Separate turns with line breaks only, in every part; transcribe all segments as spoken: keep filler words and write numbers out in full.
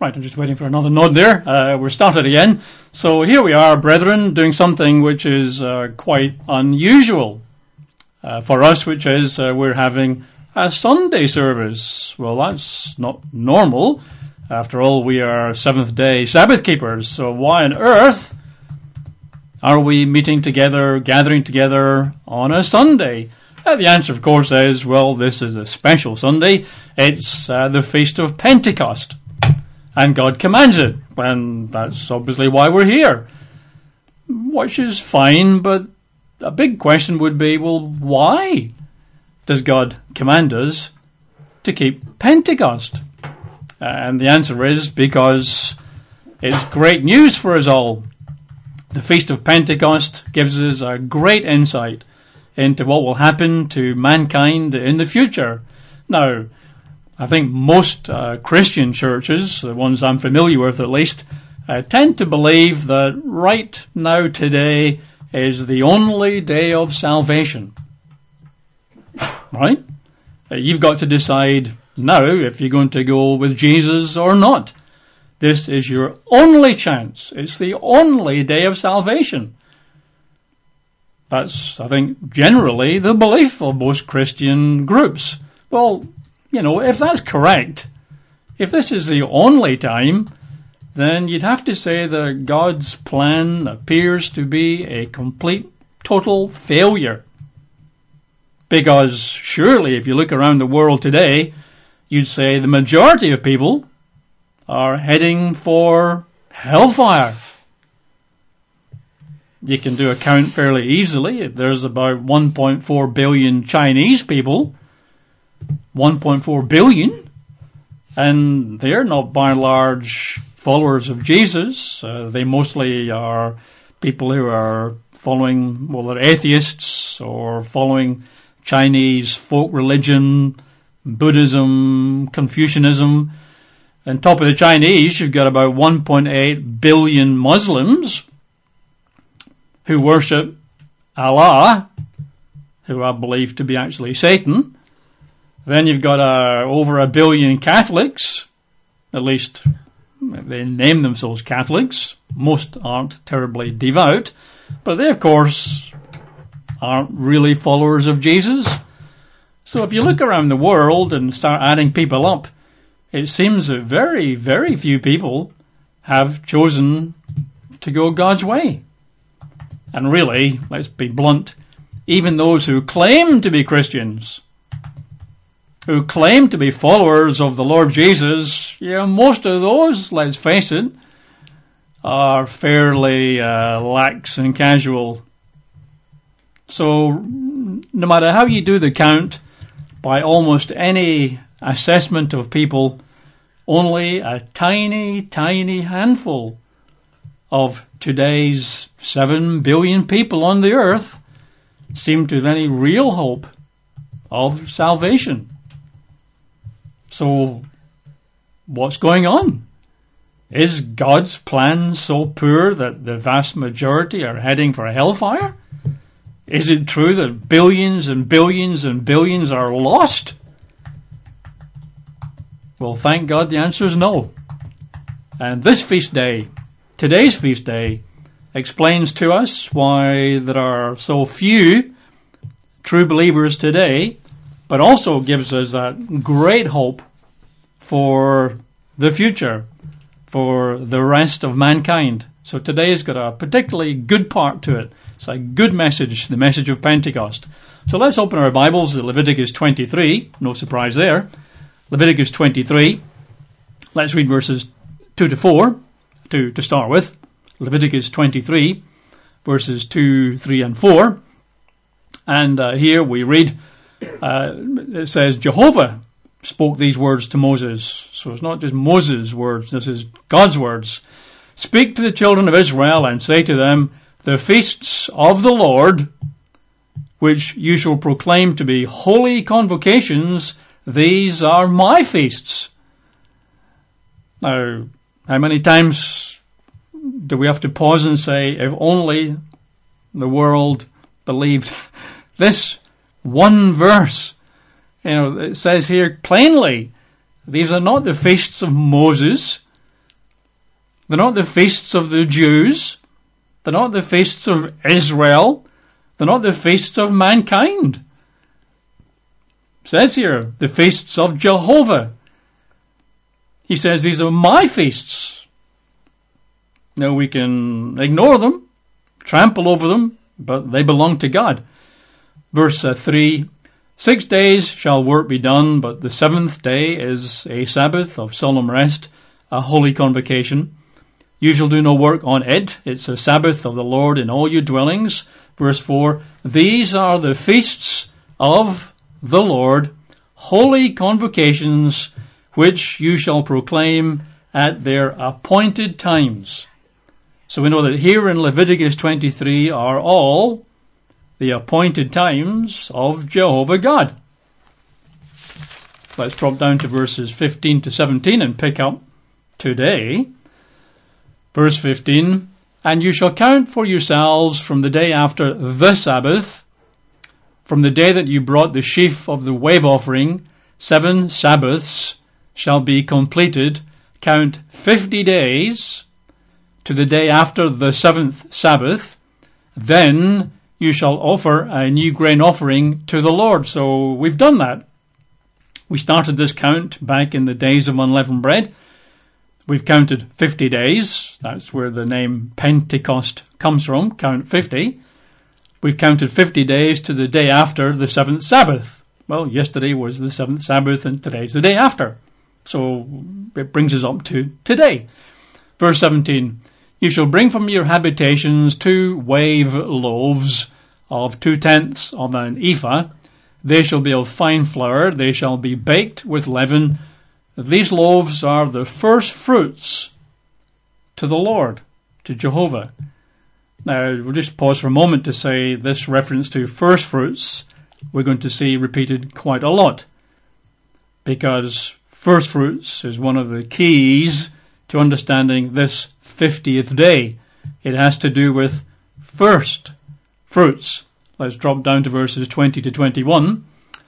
Right, I'm just waiting for another nod there. Uh, we're started again. So here we are, brethren, doing something which is uh, quite unusual uh, for us, which is uh, we're having a Sunday service. Well, that's not normal. After all, we are seventh-day Sabbath keepers. So why on earth are we meeting together, gathering together on a Sunday? Uh, the answer, of course, is, well, this is a special Sunday. It's uh, the Feast of Pentecost. And God commands it, and that's obviously why we're here. Which is fine, but a big question would be, well, why does God command us to keep Pentecost? And the answer is because it's great news for us all. The Feast of Pentecost gives us a great insight into what will happen to mankind in the future. Now, I think most uh, Christian churches, the ones I'm familiar with at least, uh, tend to believe that right now today is the only day of salvation. Right? Uh, you've got to decide now if you're going to go with Jesus or not. This is your only chance. It's the only day of salvation. That's, I think, generally the belief of most Christian groups. Well, you know, if that's correct, if this is the only time, then you'd have to say that God's plan appears to be a complete, total failure. Because surely if you look around the world today, you'd say the majority of people are heading for hellfire. You can do a count fairly easily. There's about one point four billion Chinese people. one point four billion, and they're not by and large followers of Jesus. Uh, they mostly are people who are following, well, they're atheists or following Chinese folk religion, Buddhism, Confucianism. On top of the Chinese, you've got about one point eight billion Muslims who worship Allah, who I believe to be actually Satan. Then you've got uh, over a billion Catholics, at least they name themselves Catholics. Most aren't terribly devout, but they, of course, aren't really followers of Jesus. So if you look around the world and start adding people up, it seems that very, very few people have chosen to go God's way. And really, let's be blunt, even those who claim to be Christians, who claim to be followers of the Lord Jesus, yeah, most of those, let's face it, are fairly uh, lax and casual. So no matter how you do the count, by almost any assessment of people, only a tiny, tiny handful of today's seven billion people on the earth seem to have any real hope of salvation. So, what's going on? Is God's plan so poor that the vast majority are heading for hellfire? Is it true that billions and billions and billions are lost? Well, thank God the answer is no. And this feast day, today's feast day, explains to us why there are so few true believers today, but also gives us that great hope for the future, for the rest of mankind. So today's got a particularly good part to it. It's a good message, the message of Pentecost. So let's open our Bibles to Leviticus twenty-three. No surprise there. Leviticus twenty-three. Let's read verses two to four to, to start with. Leviticus twenty-three, verses two, three, and four. And uh, here we read, uh, it says, Jehovah spoke these words to Moses. So it's not just Moses' words, this is God's words. Speak to the children of Israel and say to them, the feasts of the Lord, which you shall proclaim to be holy convocations, these are my feasts. Now, how many times do we have to pause and say, if only the world believed this one verse? You know, it says here plainly, these are not the feasts of Moses. They're not the feasts of the Jews. They're not the feasts of Israel. They're not the feasts of mankind. It says here, the feasts of Jehovah. He says these are my feasts. Now we can ignore them, trample over them, but they belong to God. Verse uh, three, six days shall work be done, but the seventh day is a Sabbath of solemn rest, a holy convocation. You shall do no work on it. It's a Sabbath of the Lord in all your dwellings. Verse four, these are the feasts of the Lord, holy convocations, which you shall proclaim at their appointed times. So we know that here in Leviticus twenty-three are all the appointed times of Jehovah God. Let's drop down to verses fifteen to seventeen and pick up today. Verse fifteen, and you shall count for yourselves from the day after the Sabbath, from the day that you brought the sheaf of the wave offering, seven Sabbaths shall be completed. Count fifty days to the day after the seventh Sabbath. Then you shall offer a new grain offering to the Lord. So we've done that. We started this count back in the days of unleavened bread. We've counted fifty days. That's where the name Pentecost comes from. Count fifty. We've counted fifty days to the day after the seventh Sabbath. Well, yesterday was the seventh Sabbath and today's the day after. So it brings us up to today. Verse seventeen, you shall bring from your habitations two wave loaves of two-tenths of an ephah. They shall be of fine flour. They shall be baked with leaven. These loaves are the first fruits to the Lord, to Jehovah. Now, we'll just pause for a moment to say this reference to first fruits we're going to see repeated quite a lot, because first fruits is one of the keys to understanding this fiftieth day. It has to do with first fruits. Let's drop down to verses twenty to twenty-one.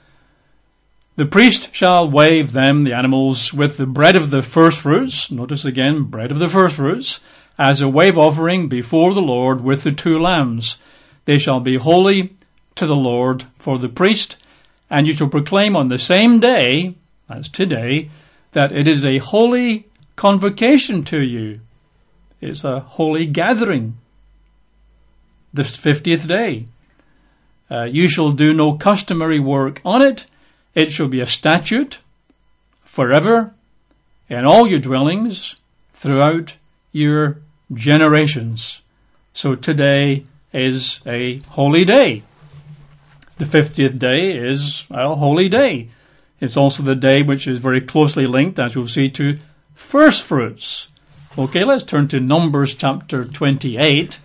The priest shall wave them, the animals, with the bread of the first fruits. Notice again, bread of the first fruits, as a wave offering before the Lord with the two lambs. They shall be holy to the Lord for the priest, and you shall proclaim on the same day, that's today, that it is a holy convocation to you. It's a holy gathering. The fiftieth day. Uh, you shall do no customary work on it. It shall be a statute forever in all your dwellings throughout your generations. So today is a holy day. The fiftieth day is a holy day. It's also the day which is very closely linked, as we'll see, to first fruits. Okay, let's turn to Numbers chapter twenty-eight.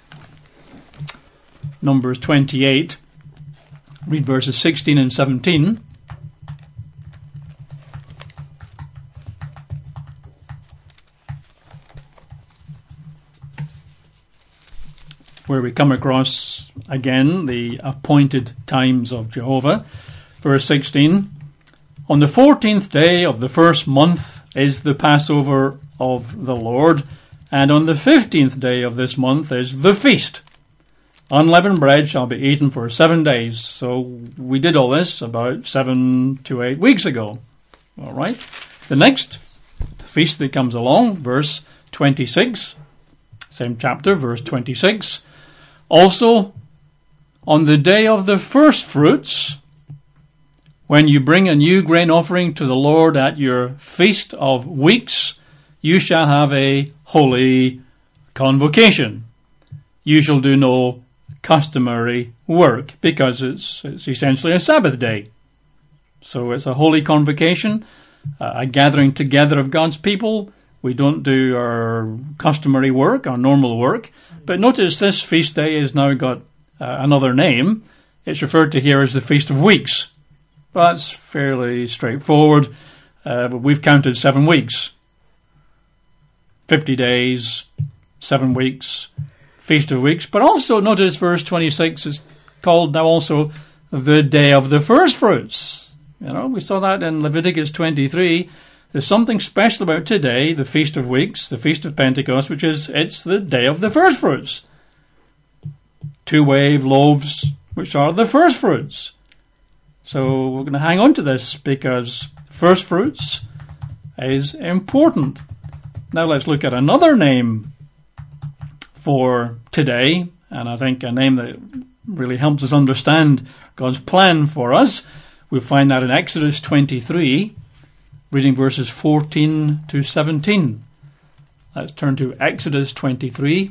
Numbers twenty-eight. Read verses sixteen and seventeen. Where we come across, again, the appointed times of Jehovah. Verse sixteen, on the fourteenth day of the first month is the Passover of the Lord, and on the fifteenth day of this month is the feast. Unleavened bread shall be eaten for seven days. So we did all this about seven to eight weeks ago. All right. The next feast that comes along, verse twenty-six, same chapter, verse twenty-six. Also, on the day of the first fruits, when you bring a new grain offering to the Lord at your feast of weeks, you shall have a holy convocation. You shall do no customary work, because it's, it's essentially a Sabbath day. So it's a holy convocation, uh, a gathering together of God's people. We don't do our customary work, our normal work. But notice this feast day has now got uh, another name. It's referred to here as the Feast of Weeks. Well, that's fairly straightforward. Uh, but we've counted seven weeks. Fifty days, seven weeks, Feast of Weeks. But also notice verse twenty-six is called now also the Day of the First Fruits. You know, we saw that in Leviticus twenty-three. there's something special about today, the Feast of Weeks, the Feast of Pentecost, which is, it's the day of the first fruits. Two wave loaves, which are the first fruits. So we're going to hang on to this because first fruits is important. Now let's look at another name for today, and I think a name that really helps us understand God's plan for us. We'll find that in Exodus twenty-three, reading verses fourteen to seventeen. Let's turn to Exodus twenty-three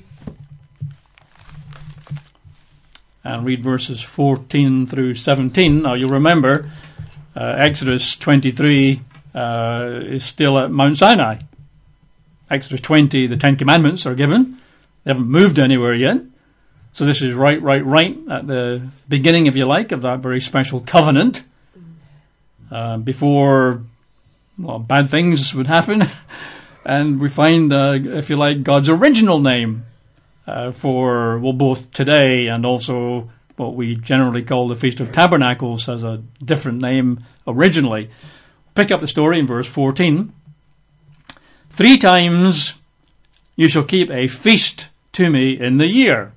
and read verses fourteen through seventeen. Now you'll remember uh, Exodus twenty-three uh, is still at Mount Sinai. Exodus twenty, the Ten Commandments are given. They haven't moved anywhere yet. So this is right, right, right at the beginning, if you like, of that very special covenant. Uh, before, well, bad things would happen. And we find, uh, if you like, God's original name uh, for, well, both today and also what we generally call the Feast of Tabernacles has a different name originally. Pick up the story in verse fourteen. Three times you shall keep a feast to me in the year.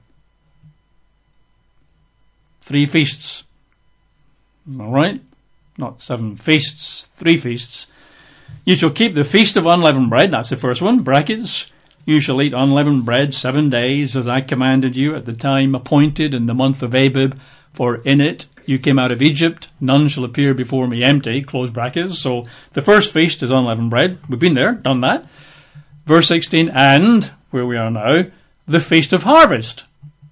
Three feasts. All right? Not seven feasts, three feasts. You shall keep the feast of unleavened bread. That's the first one. Brackets. You shall eat unleavened bread seven days as I commanded you at the time appointed in the month of Abib. For in it you came out of Egypt. None shall appear before me empty. Close brackets. So the first feast is unleavened bread. We've been there, done that. Verse sixteen, and, where we are now, the feast of harvest.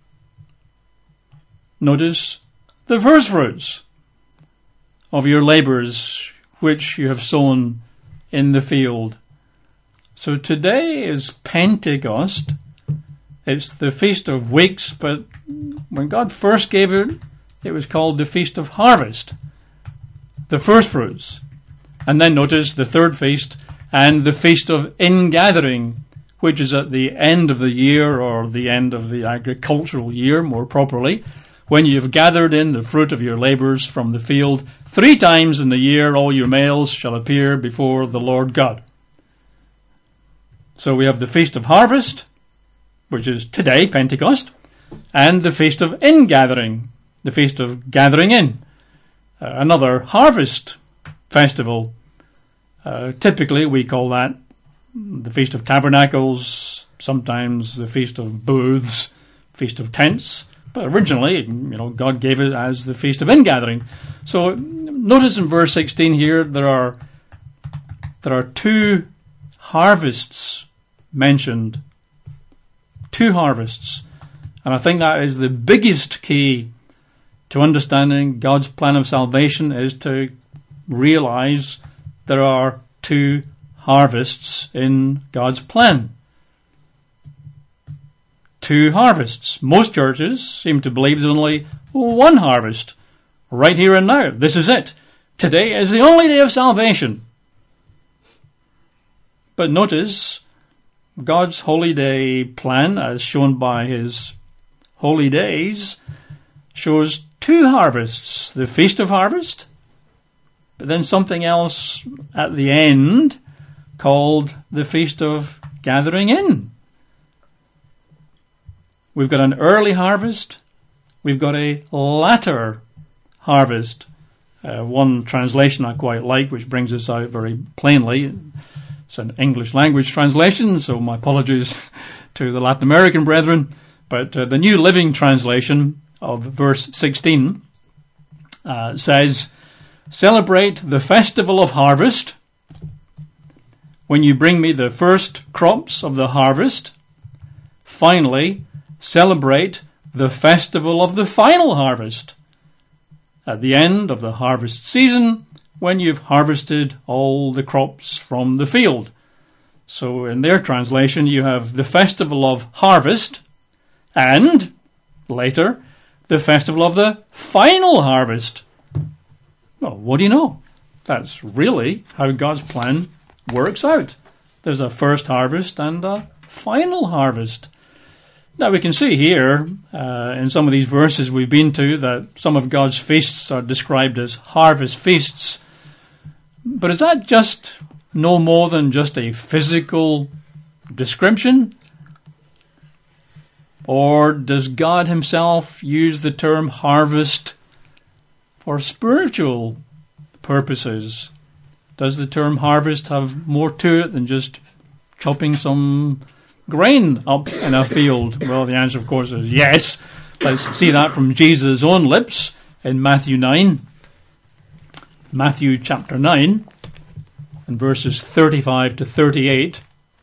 Notice the first fruits of your labours which you have sown in the field. So today is Pentecost. It's the Feast of Weeks, but when God first gave it, it was called the Feast of Harvest, the first fruits. And then notice the third feast and the Feast of Ingathering, which is at the end of the year, or the end of the agricultural year, more properly, when you have gathered in the fruit of your labours from the field. Three times in the year all your males shall appear before the Lord God. So we have the Feast of Harvest, which is today, Pentecost, and the Feast of Ingathering, the Feast of Gathering In, uh, another harvest festival. Uh, typically we call that the Feast of Tabernacles, sometimes the Feast of Booths, Feast of Tents. But originally, you know, God gave it as the Feast of Ingathering. So notice in verse sixteen here, there are there are two harvests mentioned. Two harvests. And I think that is the biggest key to understanding God's plan of salvation, is to realize there are two harvests in God's plan. Two harvests. Most churches seem to believe there's only one harvest, right here and now. This is it. Today is the only day of salvation. But notice, God's holy day plan, as shown by his holy days, shows two harvests. The Feast of Harvest, but then something else at the end called the Feast of Gathering In. We've got an early harvest. We've got a latter harvest. Uh, one translation I quite like, which brings this out very plainly. It's an English language translation, so my apologies to the Latin American brethren. But uh, the New Living Translation of verse sixteen uh, says, "Celebrate the festival of harvest when you bring me the first crops of the harvest. Finally, celebrate the festival of the final harvest at the end of the harvest season, when you've harvested all the crops from the field." So in their translation, you have the festival of harvest and, later, the festival of the final harvest. Well, what do you know? That's really how God's plan works out. There's a first harvest and a final harvest. Now we can see here, uh, in some of these verses we've been to, that some of God's feasts are described as harvest feasts. But is that just no more than just a physical description? Or does God himself use the term harvest for spiritual purposes? Does the term harvest have more to it than just chopping some grain up in a field? Well, the answer, of course, is yes. Let's see that from Jesus' own lips in Matthew nine. Matthew chapter nine, and verses thirty-five to thirty-eight.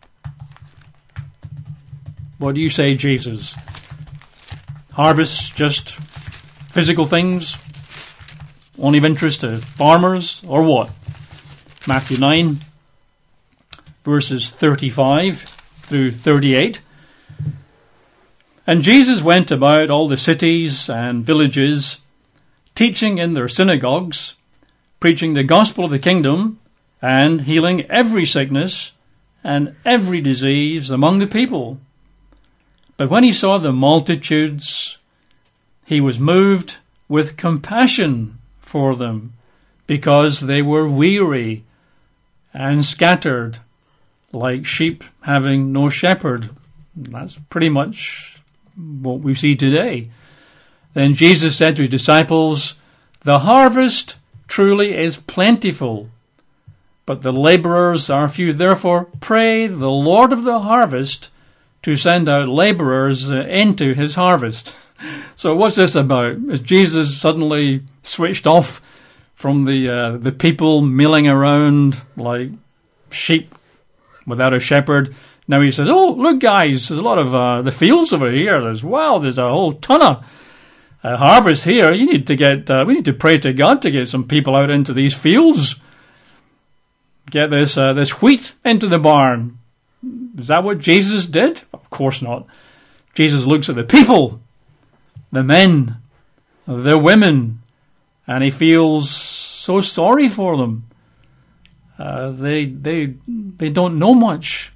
What do you say, Jesus? Harvests just physical things? Only of interest to farmers, or what? Matthew nine, verses thirty-five through thirty-eight. And Jesus went about all the cities and villages, teaching in their synagogues, preaching the gospel of the kingdom, and healing every sickness and every disease among the people. But when he saw the multitudes, he was moved with compassion for them, because they were weary and scattered, like sheep having no shepherd. That's pretty much what we see today. Then Jesus said to his disciples, "The harvest truly is plentiful, but the laborers are few. Therefore pray the Lord of the harvest to send out laborers into his harvest." So what's this about? Is Jesus suddenly switched off from the uh, the people milling around like sheep without a shepherd? Now he says, "Oh, look, guys, there's a lot of uh, the fields over here. There's wow, there's a whole ton of uh, harvest here. You need to get. Uh, we need to pray to God to get some people out into these fields. Get this uh, this wheat into the barn." Is that what Jesus did? Of course not. Jesus looks at the people, the men, the women, and he feels so sorry for them. Uh, they they they don't know much.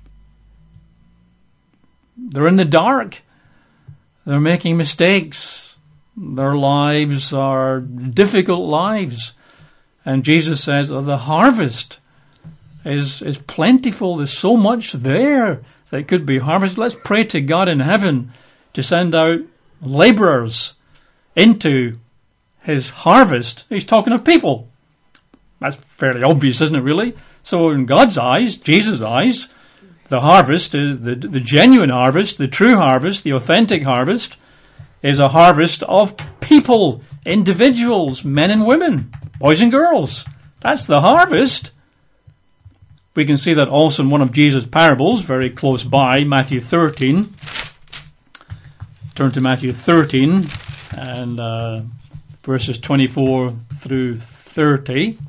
They're in the dark. They're making mistakes. Their lives are difficult lives. And Jesus says, oh, the harvest is is plentiful. There's so much there that could be harvested. Let's pray to God in heaven to send out laborers into his harvest. He's talking of people. That's fairly obvious, isn't it, really? So in God's eyes, Jesus' eyes, the harvest, is the, the genuine harvest, the true harvest, the authentic harvest, is a harvest of people, individuals, men and women, boys and girls. That's the harvest. We can see that also in one of Jesus' parables, very close by, Matthew thirteen. Turn to Matthew thirteen, and uh, verses twenty-four through thirty.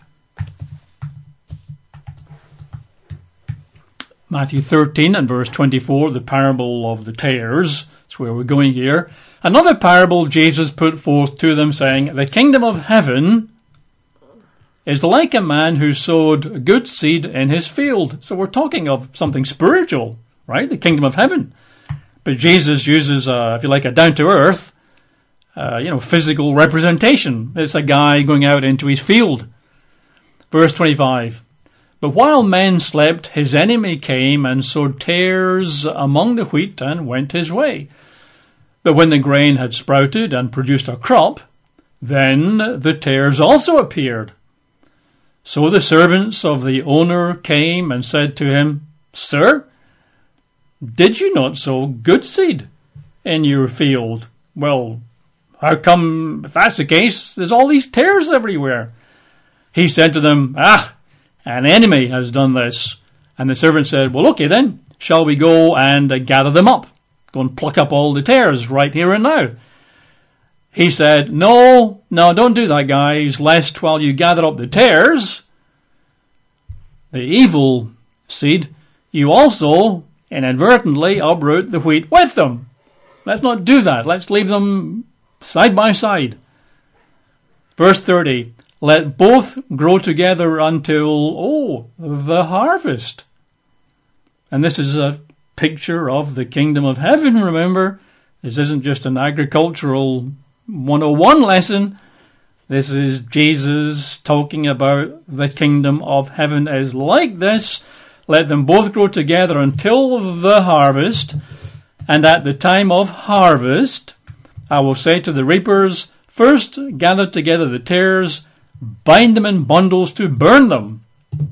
Matthew thirteen and verse twenty-four, the parable of the tares. That's where we're going here. Another parable Jesus put forth to them, saying, "The kingdom of heaven is like a man who sowed good seed in his field." So we're talking of something spiritual, right? The kingdom of heaven. But Jesus uses, uh, if you like, a down-to-earth, uh, you know, physical representation. It's a guy going out into his field. Verse twenty-five. "But while men slept, his enemy came and sowed tares among the wheat and went his way. But when the grain had sprouted and produced a crop, then the tares also appeared. So the servants of the owner came and said to him, 'Sir, did you not sow good seed in your field? Well, how come, if that's the case, there's all these tares everywhere?' He said to them, 'Ah, an enemy has done this.' And the servant said, 'Well, okay then, shall we go and uh, gather them up? Go and pluck up all the tares right here and now?' He said, 'No, no, don't do that, guys, lest while you gather up the tares, the evil seed, you also inadvertently uproot the wheat with them. Let's not do that. Let's leave them side by side.' Verse thirty, 'Let both grow together until, oh, the harvest.'" And this is a picture of the kingdom of heaven, remember. This isn't just an agricultural one oh one lesson. This is Jesus talking about the kingdom of heaven is like this. Let them both grow together until the harvest. And at the time of harvest, I will say to the reapers, first gather together the tares, bind them in bundles to burn them.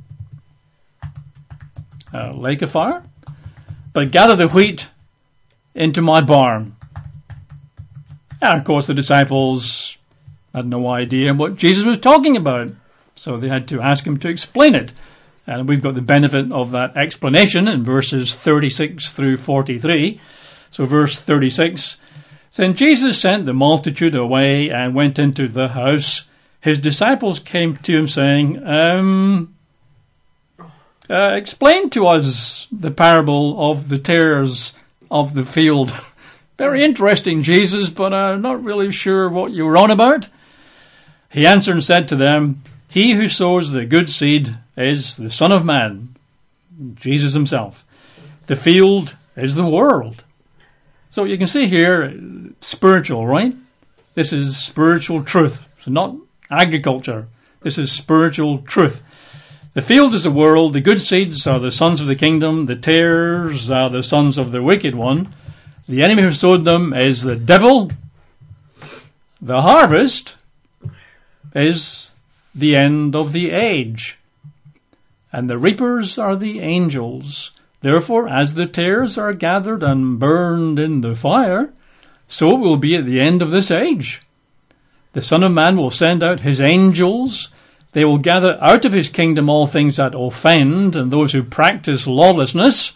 A lake of fire. But gather the wheat into my barn. And of course the disciples had no idea what Jesus was talking about. So they had to ask him to explain it. And we've got the benefit of that explanation in verses thirty-six through forty-three. So verse thirty-six, then Jesus sent the multitude away and went into the house. His disciples came to him saying, um, uh, explain to us the parable of the tares of the field. Very interesting, Jesus, but I'm not really sure what you were on about. He answered and said to them, he who sows the good seed is the Son of Man, Jesus himself. The field is the world. So you can see here, spiritual, right? This is spiritual truth. So not agriculture. This is spiritual truth. The field is the world. The good seeds are the sons of the kingdom. The tares are the sons of the wicked one. The enemy who sowed them is the devil. The harvest is the end of the age. And the reapers are the angels. Therefore, as the tares are gathered and burned in the fire, so it will be at the end of this age. The Son of Man will send out his angels. They will gather out of his kingdom all things that offend and those who practice lawlessness.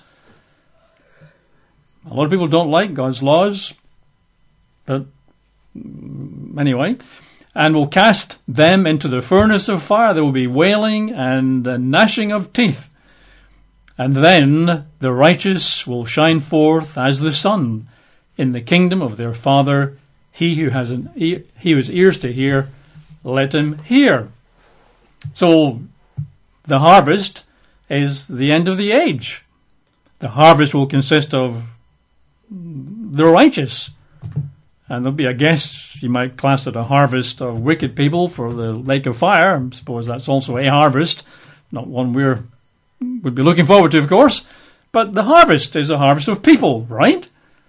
A lot of people don't like God's laws, but anyway, and will cast them into the furnace of fire. There will be wailing and gnashing of teeth. And then the righteous will shine forth as the sun in the kingdom of their Father. He who has an ear, he who has ears to hear, let him hear. So the harvest is the end of the age. The harvest will consist of the righteous. And there'll be, I guess, you might class it a harvest of wicked people for the lake of fire. I suppose that's also a harvest, not one we're would be looking forward to, of course. But the harvest is a harvest of people, right?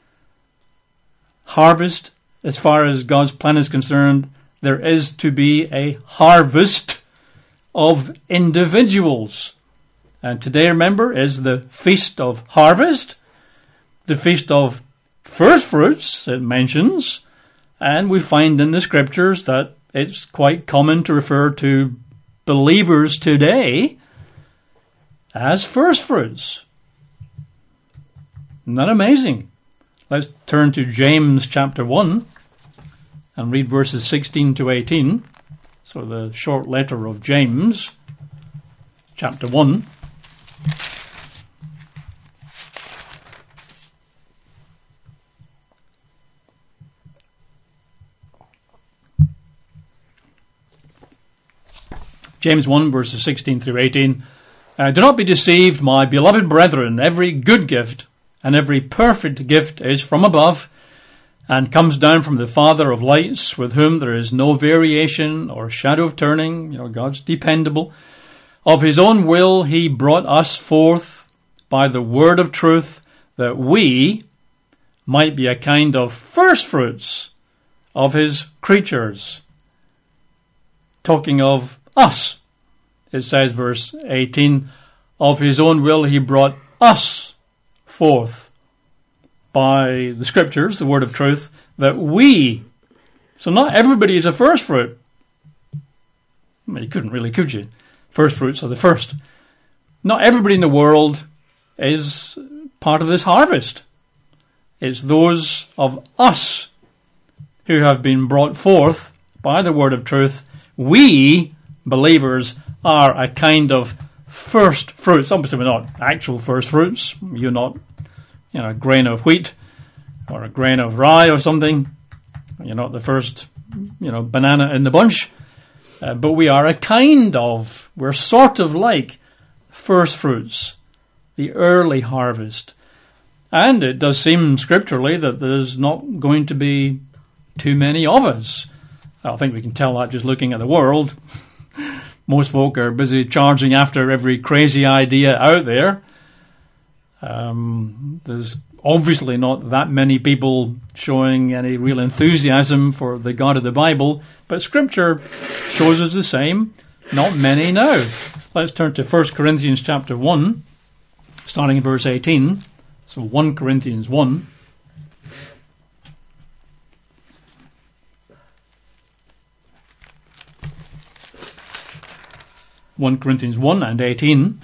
Harvest, as far as God's plan is concerned, there is to be a harvest of individuals. And today, remember, is the Feast of Harvest, the Feast of First Fruits, it mentions, and we find in the Scriptures that it's quite common to refer to believers today as first fruits. Isn't that amazing? Let's turn to James chapter one and read verses sixteen to eighteen. So the short letter of James, chapter one. James one, verses sixteen through eighteen. Uh, Do not be deceived, my beloved brethren. Every good gift and every perfect gift is from above and comes down from the Father of lights, with whom there is no variation or shadow of turning. You know, God's dependable. Of his own will he brought us forth by the word of truth, that we might be a kind of first fruits of his creatures. Talking of us. It says, verse eighteen, of his own will he brought us forth by the Scriptures, the word of truth, that we, so not everybody is a first fruit. Well, you couldn't really, could you? First fruits are the first. Not everybody in the world is part of this harvest. It's those of us who have been brought forth by the word of truth. We, believers, are a kind of first fruits. Obviously, we're not actual first fruits. You're not, you know, a grain of wheat or a grain of rye or something. You're not the first, you know, banana in the bunch. Uh, but we are a kind of, we're sort of like first fruits, the early harvest. And it does seem scripturally that there's not going to be too many of us. I think we can tell that just looking at the world. Most folk are busy charging after every crazy idea out there. Um, there's obviously not that many people showing any real enthusiasm for the God of the Bible, but Scripture shows us the same. Not many now. Let's turn to First Corinthians chapter one, starting in verse eighteen. So First Corinthians one. First Corinthians one and eighteen.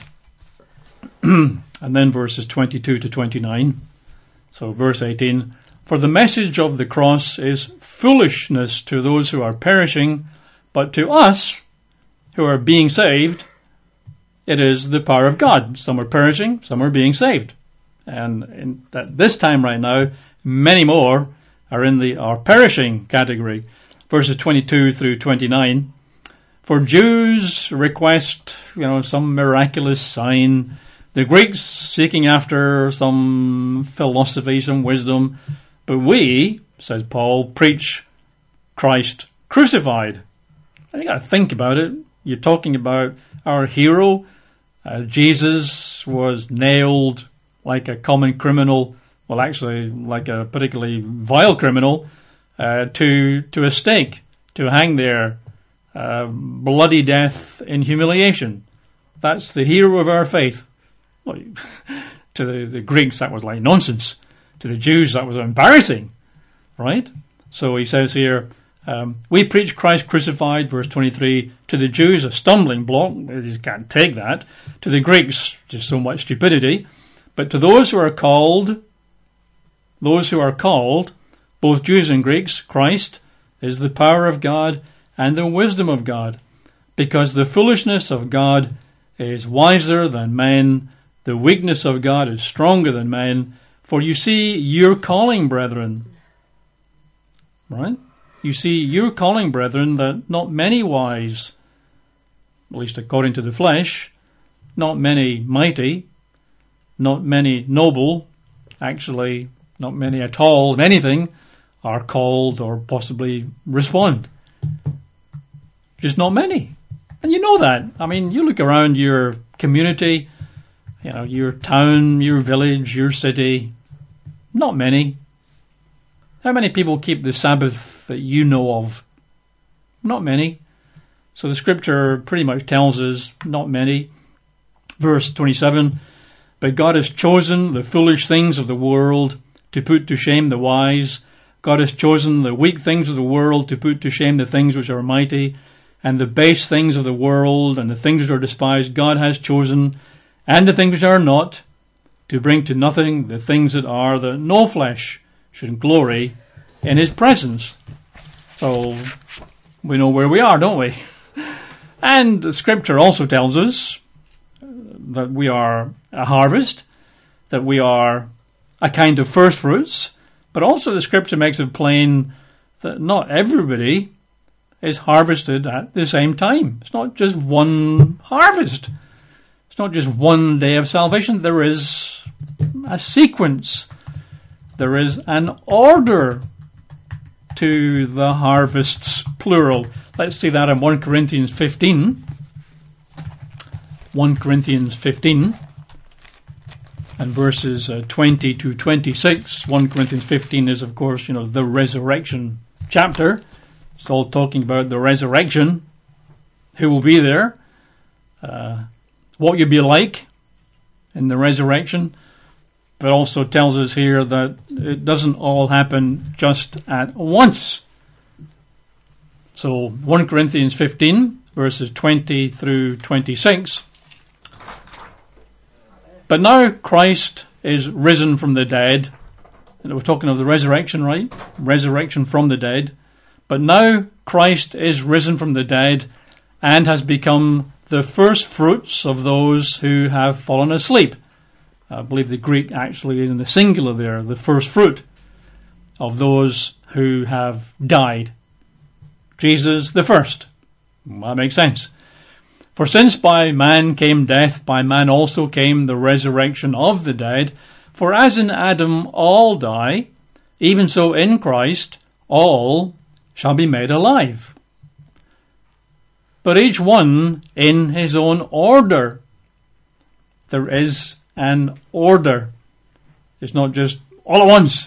And then verses twenty-two to twenty-nine. So verse eighteen. For the message of the cross is foolishness to those who are perishing, but to us who are being saved, it is the power of God. Some are perishing, some are being saved. And in that this time right now, many more are in the are perishing category. Verses twenty-two through twenty-nine. For Jews request, you know, some miraculous sign. The Greeks seeking after some philosophy, some wisdom. But we, says Paul, preach Christ crucified. And you got to think about it. You're talking about our hero. Uh, Jesus was nailed like a common criminal, well, actually like a particularly vile criminal, uh, to to a stake, to hang there, uh, bloody death in humiliation. That's the hero of our faith. Well, to the, the Greeks, that was like nonsense. To the Jews, that was embarrassing, right? So he says here, um, we preach Christ crucified, verse twenty-three, to the Jews a stumbling block, you can't take that. To the Greeks, just so much stupidity. But to those who are called, those who are called, both Jews and Greeks, Christ is the power of God and the wisdom of God, because the foolishness of God is wiser than men, the weakness of God is stronger than men. For you see your calling, brethren. Right? You see your calling, brethren, that not many wise, at least according to the flesh, not many mighty, not many noble, actually not many at all, if anything, are called or possibly respond. Just not many. And you know that. I mean, you look around your community, you know, your town, your village, your city, not many. How many people keep the Sabbath that you know of? Not many. So the Scripture pretty much tells us not many. Verse twenty-seven, but God has chosen the foolish things of the world to put to shame the wise. God has chosen the weak things of the world to put to shame the things which are mighty, and the base things of the world and the things which are despised God has chosen, and the things which are not, to bring to nothing the things that are, that no flesh should glory in his presence. So we know where we are, don't we? And the Scripture also tells us that we are a harvest, that we are a kind of first fruits, but also the Scripture makes it plain that not everybody is harvested at the same time. It's not just one harvest. It's not just one day of salvation. There is a sequence. There is an order to the harvests, plural. Let's see that in First Corinthians fifteen. First Corinthians fifteen and verses uh, twenty to twenty-six. First Corinthians fifteen is, of course, you know, the resurrection chapter. It's all talking about the resurrection, who will be there, uh, what you'll be like in the resurrection, but also tells us here that it doesn't all happen just at once. So First Corinthians fifteen, verses twenty through twenty-six. But now Christ is risen from the dead. And we're talking of the resurrection, right? Resurrection from the dead. But now Christ is risen from the dead and has become the first fruits of those who have fallen asleep. I believe the Greek actually is in the singular there, the first fruit of those who have died. Jesus the first. That makes sense. For since by man came death, by man also came the resurrection of the dead. For as in Adam all die, even so in Christ all shall be made alive. But each one in his own order. There is an order. It's not just all at once.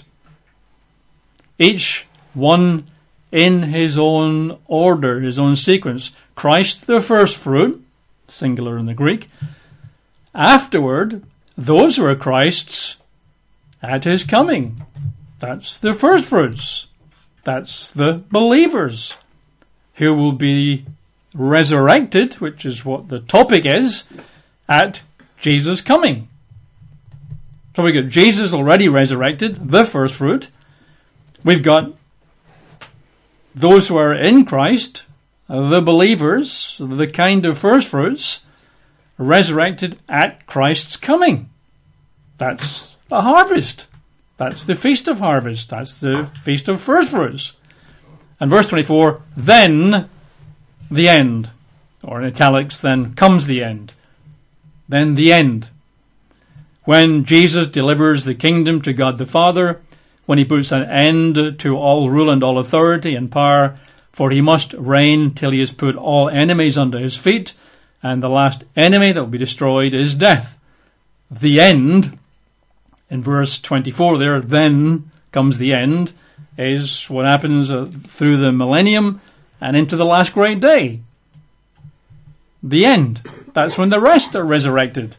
Each one in his own order, his own sequence. Christ the first fruit, singular in the Greek. Afterward, those who are Christ's at his coming. That's the first fruits. That's the believers who will be resurrected, which is what the topic is, at Jesus' coming. So we've got Jesus already resurrected, the first fruit. We've got those who are in Christ, the believers, the kind of first fruits, resurrected at Christ's coming. That's a harvest. That's the Feast of Harvest. That's the Feast of First Fruits. And verse twenty-four, then the end. Or in italics, then comes the end. Then the end. When Jesus delivers the kingdom to God the Father, when he puts an end to all rule and all authority and power, for he must reign till he has put all enemies under his feet, and the last enemy that will be destroyed is death. The end, in verse twenty-four there, then comes the end, is what happens uh, through the millennium and into the last great day. The end. That's when the rest are resurrected.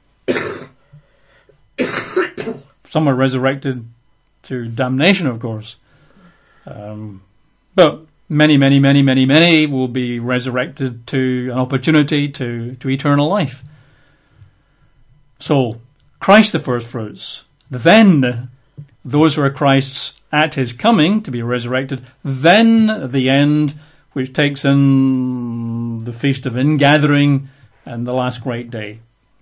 Some are resurrected to damnation, of course. Um, but many, many, many, many, many will be resurrected to an opportunity to, to eternal life. So, Christ the first fruits. Then, those who are Christ's at his coming to be resurrected. Then the end, which takes in the Feast of Ingathering and the last great day.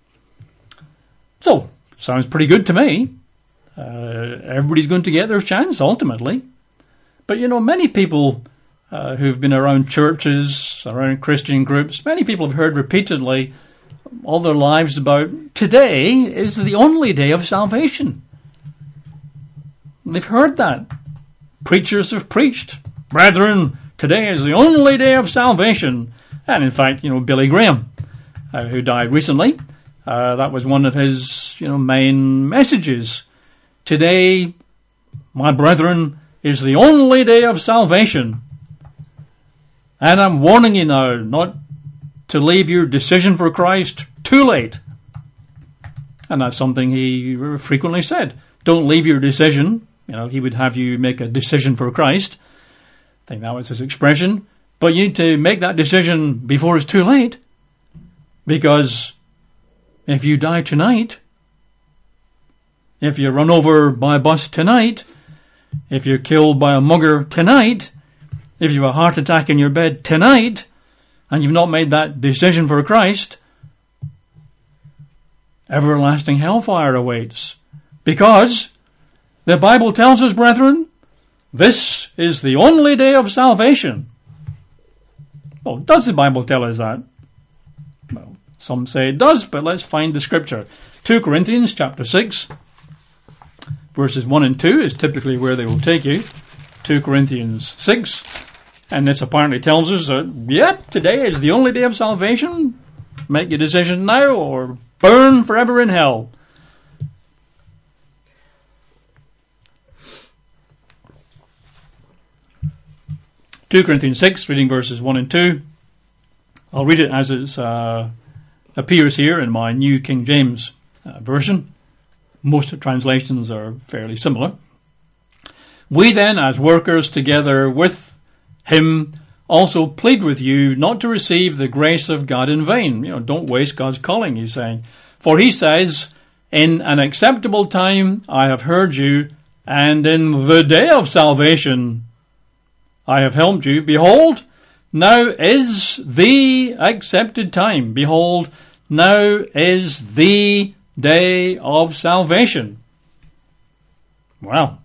So, sounds pretty good to me. Uh, everybody's going to get their chance, ultimately. But, you know, many people uh, who've been around churches, around Christian groups, many people have heard repeatedly all their lives about today is the only day of salvation. They've heard that. Preachers have preached, brethren, today is the only day of salvation. And in fact, you know, Billy Graham, uh, who died recently, uh, that was one of his, you know, main messages. Today, my brethren, is the only day of salvation. And I'm warning you now not to leave your decision for Christ too late. And that's something he frequently said. Don't leave your decision. You know, he would have you make a decision for Christ. I think that was his expression. But you need to make that decision before it's too late. Because if you die tonight, if you're run over by a bus tonight, if you're killed by a mugger tonight, if you have a heart attack in your bed tonight, and you've not made that decision for Christ, everlasting hellfire awaits. Because the Bible tells us, brethren, this is the only day of salvation. Well, does the Bible tell us that? Well, some say it does, but let's find the scripture. Second Corinthians chapter six, verses one and two is typically where they will take you. Second Corinthians six. And this apparently tells us that, yep, today is the only day of salvation. Make your decision now or burn forever in hell. Second Corinthians six, reading verses one and two. I'll read it as it uh, appears here in my New King James uh, Version. Most translations are fairly similar. We then, as workers together with him, also plead with you not to receive the grace of God in vain. You know, don't waste God's calling, he's saying. For he says, in an acceptable time I have heard you, and in the day of salvation I have helped you. Behold, now is the accepted time. Behold, now is the day of salvation. Wow.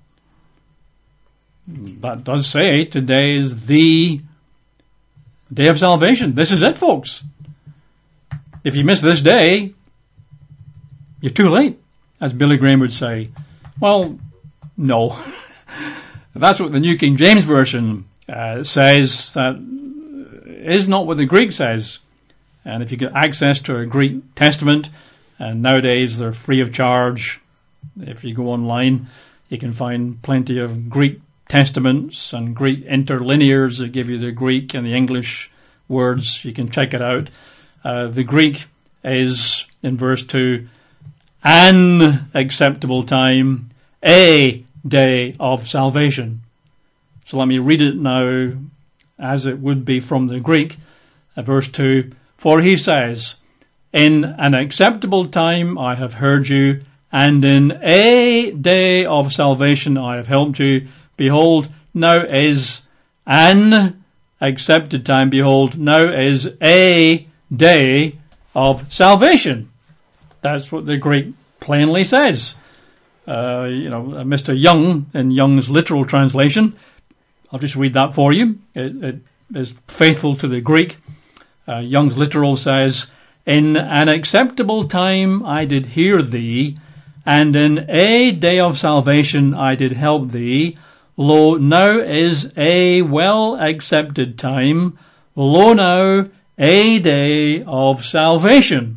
That does say today is the day of salvation. This is it, folks. If you miss this day, you're too late, as Billy Graham would say. Well, no. That's what the New King James Version uh, says that is not what the Greek says. And if you get access to a Greek Testament, and nowadays they're free of charge, if you go online, you can find plenty of Greek Testaments and Greek interlinears that give you the Greek and the English words. You can check it out. Uh, the Greek is, in verse two, an acceptable time, a day of salvation. So let me read it now as it would be from the Greek. Uh, verse two, for he says, in an acceptable time I have heard you, and in a day of salvation I have helped you. Behold, now is an accepted time. Behold, now is a day of salvation. That's what the Greek plainly says. Uh, you know, Mister Young, in Young's literal translation, I'll just read that for you. It, it is faithful to the Greek. Uh, Young's literal says, in an acceptable time I did hear thee, and in a day of salvation I did help thee. Lo, now is a well accepted time. Lo, now a day of salvation.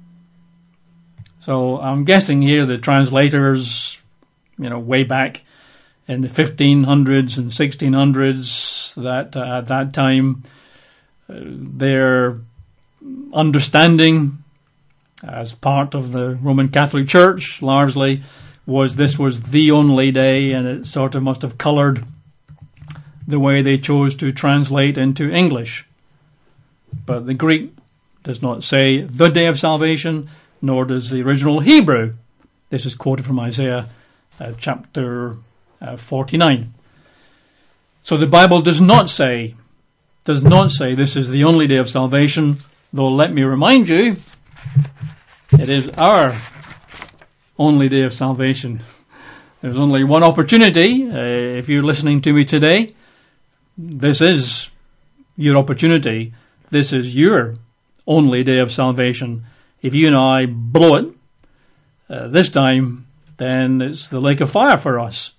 So I'm guessing here the translators, you know, way back in the fifteen hundreds and sixteen hundreds, that uh, at that time, uh, their understanding as part of the Roman Catholic Church largely was this was the only day, and it sort of must have coloured the way they chose to translate into English. But the Greek does not say the day of salvation, nor does the original Hebrew. This is quoted from Isaiah uh, chapter uh, forty-nine. So the Bible does not say, does not say this is the only day of salvation, though let me remind you, it is our only day of salvation. There's only one opportunity. Uh, if you're listening to me today, this is your opportunity. This is your only day of salvation. If you and I blow it uh, this time, then it's the lake of fire for us.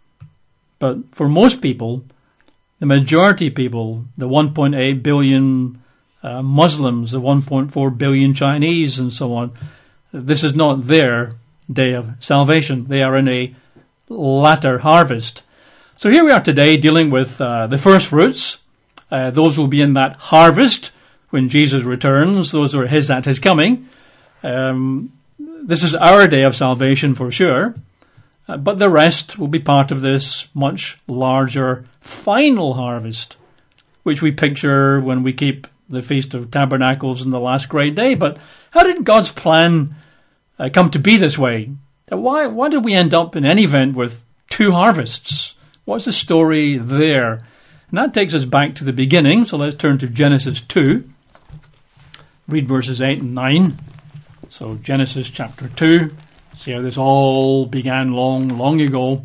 But for most people, the majority of people, the one point eight billion uh, Muslims, the one point four billion Chinese and so on, this is not their day of salvation. They are in a latter harvest. So here we are today dealing with uh, the first fruits. Uh, those will be in that harvest when Jesus returns. Those are his at his coming. Um, this is our day of salvation for sure. Uh, but the rest will be part of this much larger final harvest, which we picture when we keep the Feast of Tabernacles in the last great day. But how did God's plan uh, come to be this way? Why, why did we end up in any event with two harvests? What's the story there? And that takes us back to the beginning. So let's turn to Genesis two. Read verses eight and nine. So Genesis chapter two. See how this all began long, long ago.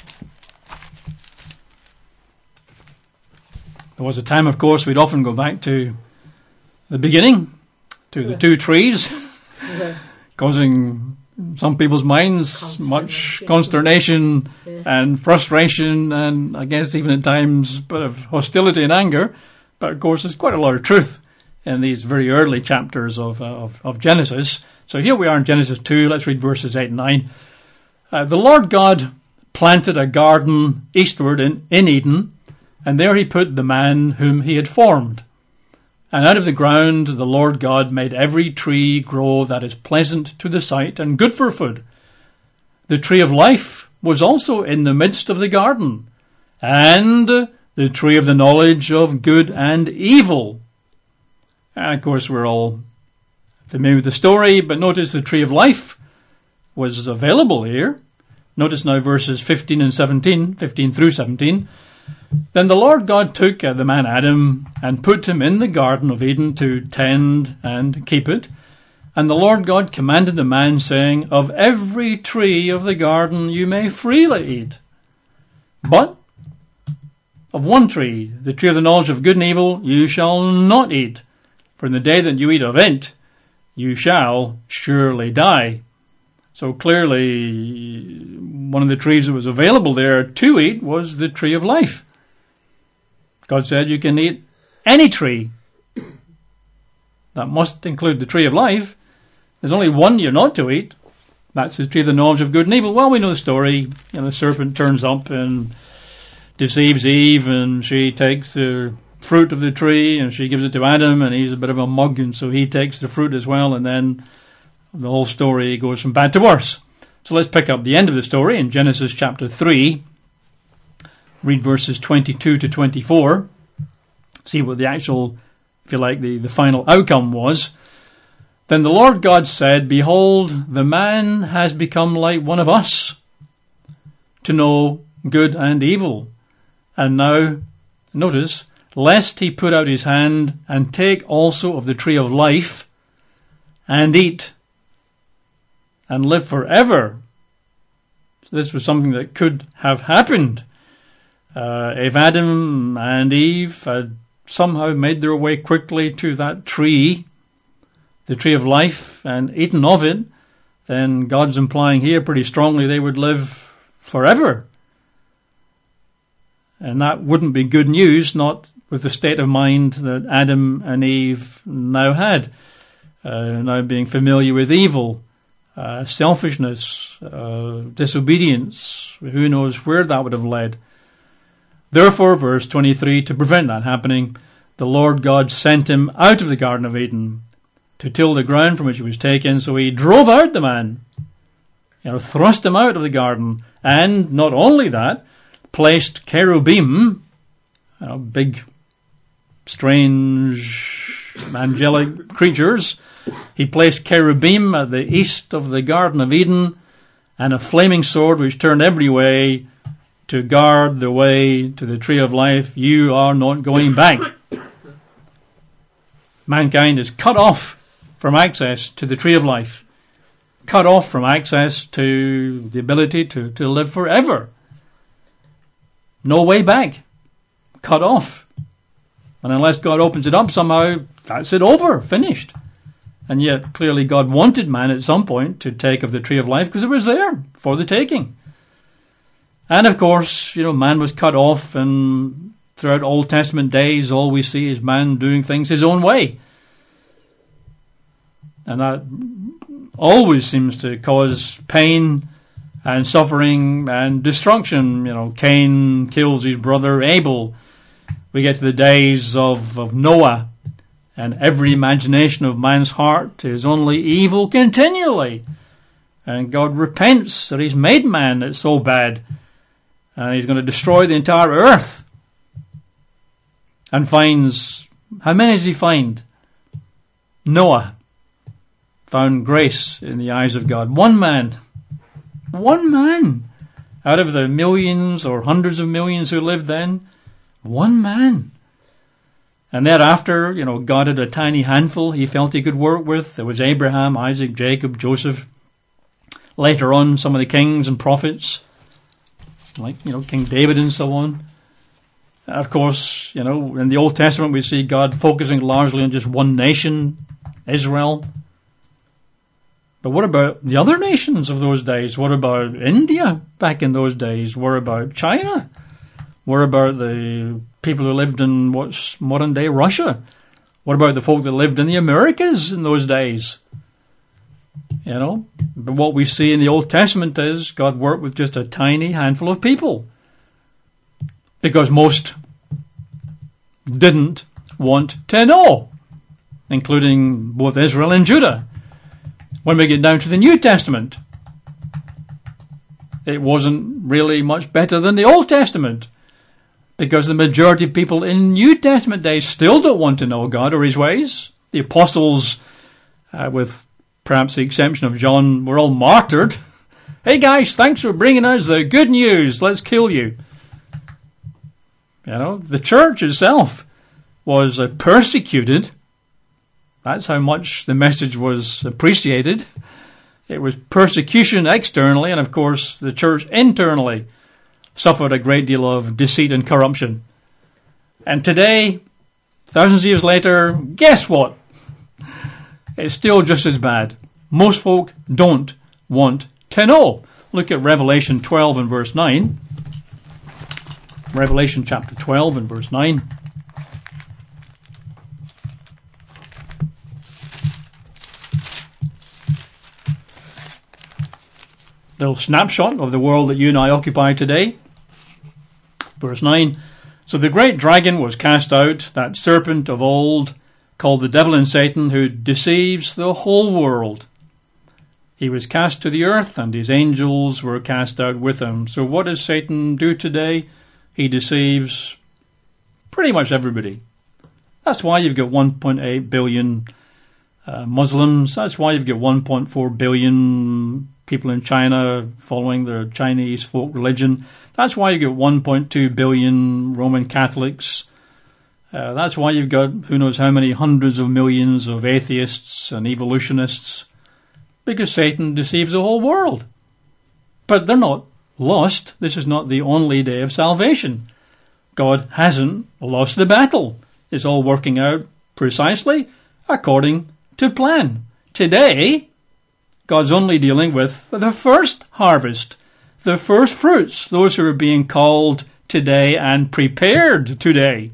There was a time, of course, we'd often go back to the beginning, to the two trees, causing some people's minds much consternation yeah. and frustration, and I guess even at times a bit of hostility and anger. But of course, there's quite a lot of truth in these very early chapters of, uh, of, of Genesis. So here we are in Genesis two. Let's read verses eight and nine. Uh, the Lord God planted a garden eastward in, in Eden, and there he put the man whom he had formed. And out of the ground the Lord God made every tree grow that is pleasant to the sight and good for food. The tree of life was also in the midst of the garden, and the tree of the knowledge of good and evil. And of course we're all familiar with the story, but notice the tree of life was available here. Notice now verses fifteen and seventeen, fifteen through seventeen. Then the Lord God took uh, the man Adam and put him in the Garden of Eden to tend and keep it. And the Lord God commanded the man, saying, of every tree of the garden you may freely eat, but of one tree, the tree of the knowledge of good and evil, you shall not eat. For in the day that you eat of it, you shall surely die. So clearly, one of the trees that was available there to eat was the tree of life. God said you can eat any tree. That must include the tree of life. There's only one you're not to eat. That's the tree of the knowledge of good and evil. Well, we know the story. You know, the serpent turns up and deceives Eve, and she takes the fruit of the tree and she gives it to Adam, and he's a bit of a mug, and so he takes the fruit as well, and then the whole story goes from bad to worse. So let's pick up the end of the story in Genesis chapter three. Read verses twenty-two to twenty-four. See what the actual, if you like, the, the final outcome was. Then the Lord God said, Behold, the man has become like one of us, to know good and evil. And now, notice, lest he put out his hand and take also of the tree of life, and eat, and live forever. So this was something that could have happened. Uh, if Adam and Eve had somehow made their way quickly to that tree, the tree of life, and eaten of it, then God's implying here pretty strongly they would live forever. And that wouldn't be good news, not with the state of mind that Adam and Eve now had, uh, now being familiar with evil, uh, selfishness, uh, disobedience. Who knows where that would have led. Therefore, verse twenty-three, to prevent that happening, the Lord God sent him out of the Garden of Eden to till the ground from which he was taken. So he drove out the man, you know, thrust him out of the garden, and not only that, placed cherubim, you know, big, strange, angelic creatures. He placed cherubim at the east of the Garden of Eden, and a flaming sword which turned every way to guard the way to the tree of life. You are not going back. Mankind is cut off from access to the tree of life, cut off from access to the ability to, to live forever. No way back. Cut off. And unless God opens it up somehow, that's it over, finished. And yet, clearly God wanted man at some point to take of the tree of life because it was there for the taking. And of course, you know, man was cut off, and throughout Old Testament days, all we see is man doing things his own way. And that always seems to cause pain and suffering and destruction. You know, Cain kills his brother Abel. We get to the days of, of Noah, and every imagination of man's heart is only evil continually. And God repents that he's made man that's so bad, and he's going to destroy the entire earth. And finds, how many does he find? Noah found grace in the eyes of God. One man. One man. Out of the millions or hundreds of millions who lived then, one man. And thereafter, you know, God had a tiny handful he felt he could work with. There was Abraham, Isaac, Jacob, Joseph. Later on, some of the kings and prophets, like, you know, King David and so on. Of course, you know, in the Old Testament we see God focusing largely on just one nation, Israel. But what about the other nations of those days? What about India back in those days? What about China? What about the people who lived in what's modern day Russia? What about the folk that lived in the Americas in those days? You know, but what we see in the Old Testament is God worked with just a tiny handful of people, because most didn't want to know, including both Israel and Judah. When we get down to the New Testament, it wasn't really much better than the Old Testament, because the majority of people in New Testament days still don't want to know God or his ways. The apostles, uh, with perhaps the exception of John, were all martyred. Hey guys, thanks for bringing us the good news. Let's kill you. You know, the church itself was uh, persecuted. That's how much the message was appreciated. It was persecution externally, and of course the church internally suffered a great deal of deceit and corruption. And today, thousands of years later, guess what? It's still just as bad. Most folk don't want to know. Look at Revelation twelve and verse nine. Revelation chapter twelve and verse nine. little snapshot of the world that you and I occupy today. Verse nine, so the great dragon was cast out, that serpent of old, called the devil and Satan, who deceives the whole world. He was cast to the earth, and his angels were cast out with him. So what does Satan do today? He deceives pretty much everybody. That's why you've got one point eight billion uh, Muslims. That's why you've got one point four billion people in China following the Chinese folk religion. That's why you've got one point two billion Roman Catholics. Uh, that's why you've got who knows how many hundreds of millions of atheists and evolutionists. Because Satan deceives the whole world. But they're not lost. This is not the only day of salvation. God hasn't lost the battle. It's all working out precisely according to plan. Today, God's only dealing with the first harvest, the first fruits, those who are being called today and prepared today.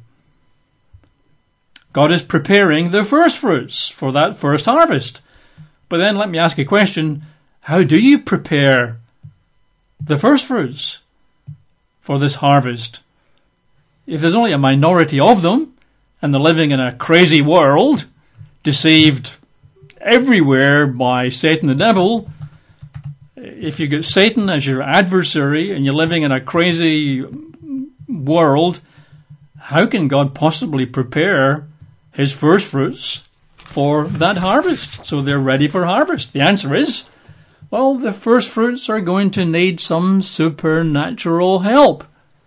God is preparing the first fruits for that first harvest. But then let me ask a question. How do you prepare the first fruits for this harvest? If there's only a minority of them, and they're living in a crazy world, deceived everywhere by Satan the devil, if you get Satan as your adversary and you're living in a crazy world, how can God possibly prepare his first fruits for that harvest so they're ready for harvest? The answer is, well, the first fruits are going to need some supernatural help.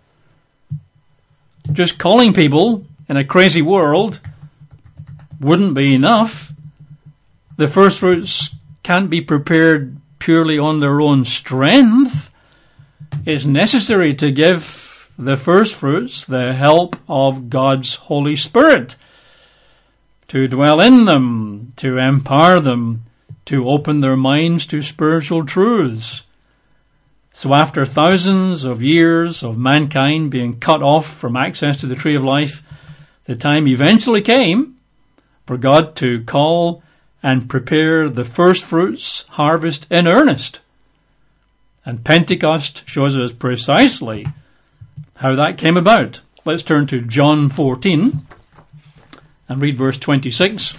Just calling people in a crazy world wouldn't be enough. The first fruits can't be prepared purely on their own strength. It's necessary to give the first fruits the help of God's Holy Spirit to dwell in them, to empower them, to open their minds to spiritual truths. So after thousands of years of mankind being cut off from access to the tree of life, the time eventually came for God to call and prepare the first fruits harvest in earnest. And Pentecost shows us precisely how that came about. Let's turn to John fourteen and read verse twenty-six.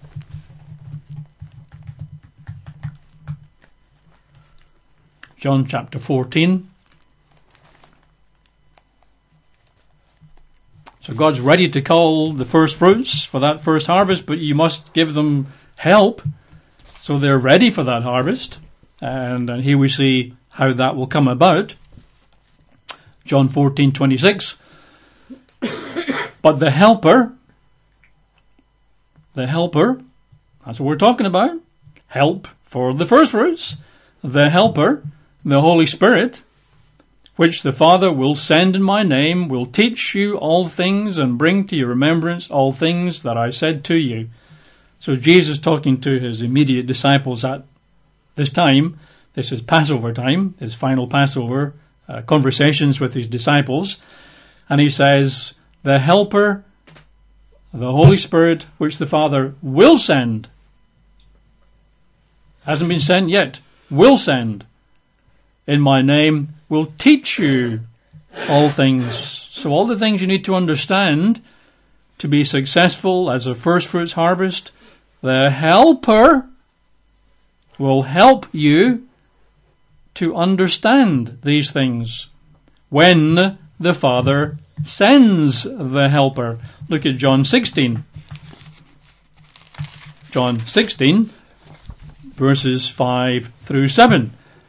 John chapter fourteen. So God's ready to call the first fruits for that first harvest, but you must give them help so they're ready for that harvest. And, and here we see how that will come about. John fourteen twenty-six. But the helper, the helper, that's what we're talking about. Help for the first fruits. The helper, the Holy Spirit, which the Father will send in my name, will teach you all things and bring to your remembrance all things that I said to you. So Jesus talking to his immediate disciples at this time, this is Passover time, his final Passover, uh, conversations with his disciples, and he says, the Helper, the Holy Spirit, which the Father will send, hasn't been sent yet, will send in my name, will teach you all things. So all the things you need to understand to be successful as a first fruits harvest, the Helper will help you to understand these things when the Father sends the Helper. Look at John sixteen. John sixteen, verses five through seven.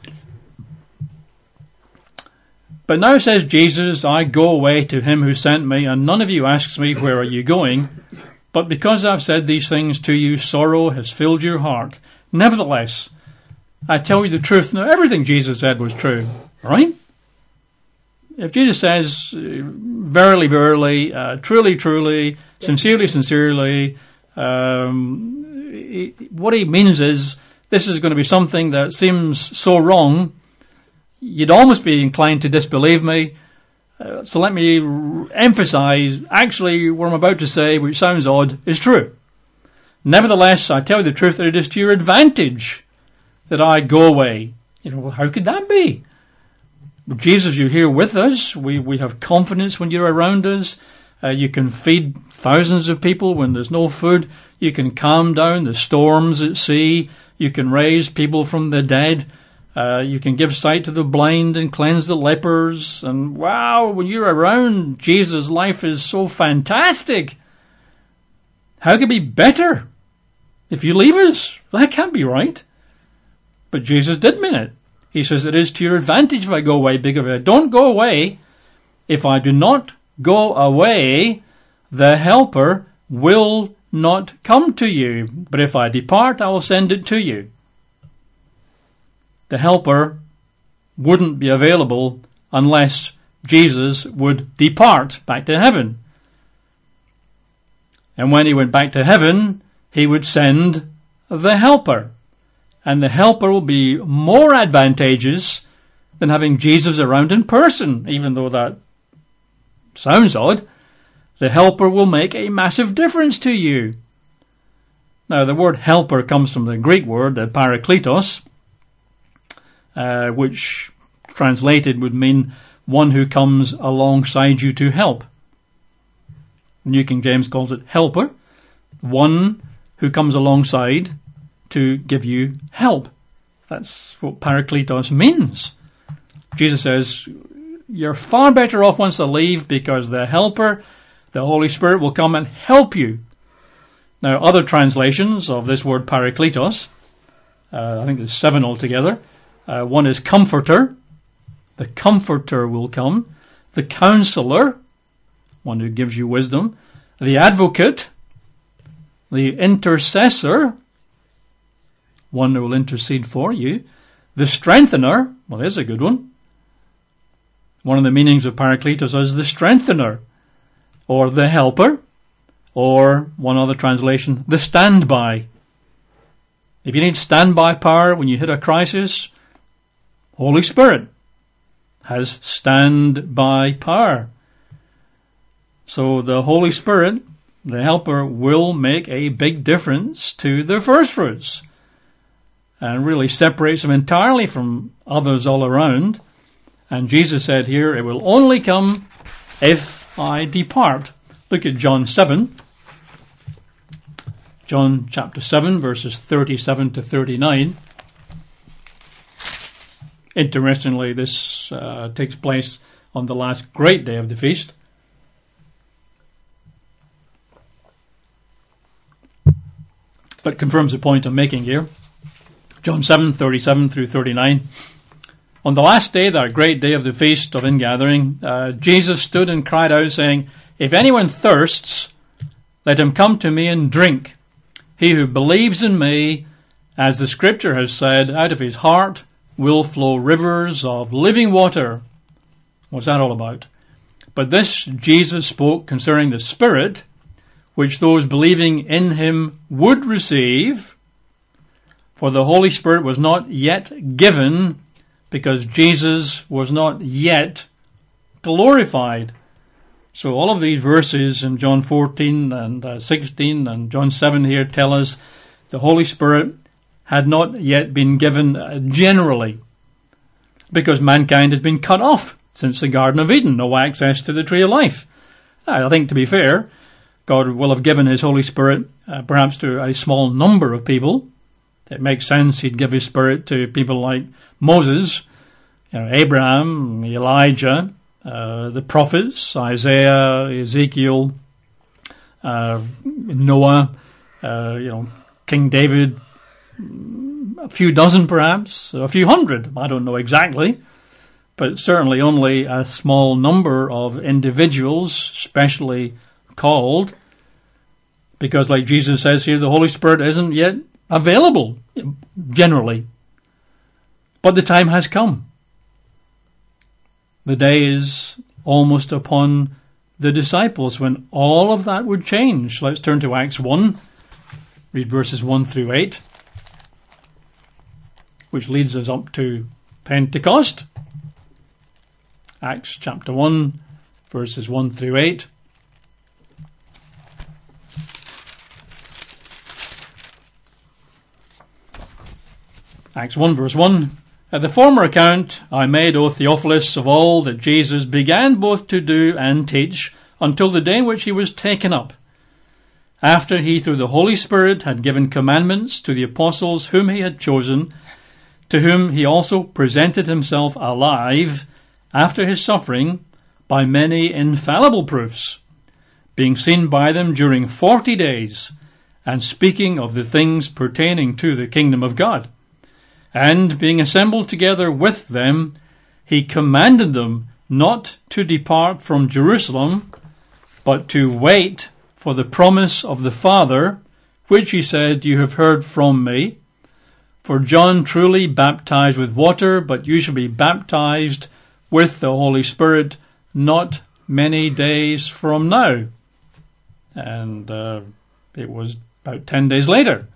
But now says Jesus, I go away to him who sent me, and none of you asks me, where are you going? But because I've said these things to you, sorrow has filled your heart. Nevertheless, I tell you the truth. Now, everything Jesus said was true, right? If Jesus says, verily, verily, uh, truly, truly, sincerely, sincerely, um, he, what he means is this is going to be something that seems so wrong, you'd almost be inclined to disbelieve me. Uh, so let me r- emphasize, actually, what I'm about to say, which sounds odd, is true. Nevertheless, I tell you the truth that it is to your advantage that I go away. You know, how could that be? Jesus, you're here with us. We, we have confidence when you're around us. Uh, you can feed thousands of people when there's no food. You can calm down the storms at sea. You can raise people from the dead. Uh, you can give sight to the blind and cleanse the lepers. And wow, when you're around, Jesus' life is so fantastic. How could it be better if you leave us? That can't be right. But Jesus did mean it. He says, it is to your advantage if I go away, because if I don't go away, if I do not go away, the Helper will not come to you. But if I depart, I will send it to you. The Helper wouldn't be available unless Jesus would depart back to heaven. And when he went back to heaven, he would send the Helper. And the Helper will be more advantageous than having Jesus around in person, even though that sounds odd. The Helper will make a massive difference to you. Now, the word helper comes from the Greek word, the parakletos, uh, which translated would mean one who comes alongside you to help. New King James calls it helper, one who comes alongside to give you help. That's what parakletos means. Jesus says, you're far better off once I leave, because the Helper, the Holy Spirit, will come and help you. Now, other translations of this word parakletos, uh, I think there's seven altogether. Uh, one is comforter. The comforter will come. The counselor, one who gives you wisdom. The advocate. The intercessor, one who will intercede for you. The strengthener, well, there's a good one. One of the meanings of parakletos is the strengthener, or the helper, or one other translation, the standby. If you need standby power when you hit a crisis, Holy Spirit has standby power. So the Holy Spirit, the helper, will make a big difference to the first fruits and really separates them entirely from others all around. And Jesus said here, it will only come if I depart. Look at John seven. John chapter seven, verses thirty-seven to thirty-nine. Interestingly, this uh, takes place on the last great day of the feast. But confirms the point I'm making here. John seven, thirty-seven through thirty-nine. On the last day, that great day of the feast of ingathering, uh, Jesus stood and cried out, saying, if anyone thirsts, let him come to me and drink. He who believes in me, as the scripture has said, out of his heart will flow rivers of living water. What's that all about? But this Jesus spoke concerning the Spirit, which those believing in him would receive, for the Holy Spirit was not yet given, because Jesus was not yet glorified. So all of these verses in John fourteen and uh, sixteen and John seven here tell us the Holy Spirit had not yet been given uh, generally, because mankind has been cut off since the Garden of Eden, no access to the tree of life. I think, to be fair, God will have given his Holy Spirit uh, perhaps to a small number of people. It makes sense he'd give his Spirit to people like Moses, you know, Abraham, Elijah, uh, the prophets, Isaiah, Ezekiel, uh, Noah, uh, you know, King David, a few dozen perhaps, a few hundred, I don't know exactly, but certainly only a small number of individuals specially called, because like Jesus says here, the Holy Spirit isn't yet available, generally. But the time has come. The day is almost upon the disciples when all of that would change. Let's turn to Acts one, read verses one through eight, which leads us up to Pentecost. Acts chapter one, verses one through eight. Acts one verse one, At the former account, I made, O Theophilus, of all that Jesus began both to do and teach until the day in which he was taken up, after he through the Holy Spirit had given commandments to the apostles whom he had chosen, to whom he also presented himself alive after his suffering by many infallible proofs, being seen by them during forty days, and speaking of the things pertaining to the kingdom of God. And being assembled together with them, he commanded them not to depart from Jerusalem, but to wait for the promise of the Father, which he said, you have heard from me. For John truly baptized with water, but you shall be baptized with the Holy Spirit not many days from now. And uh, it was about ten days later.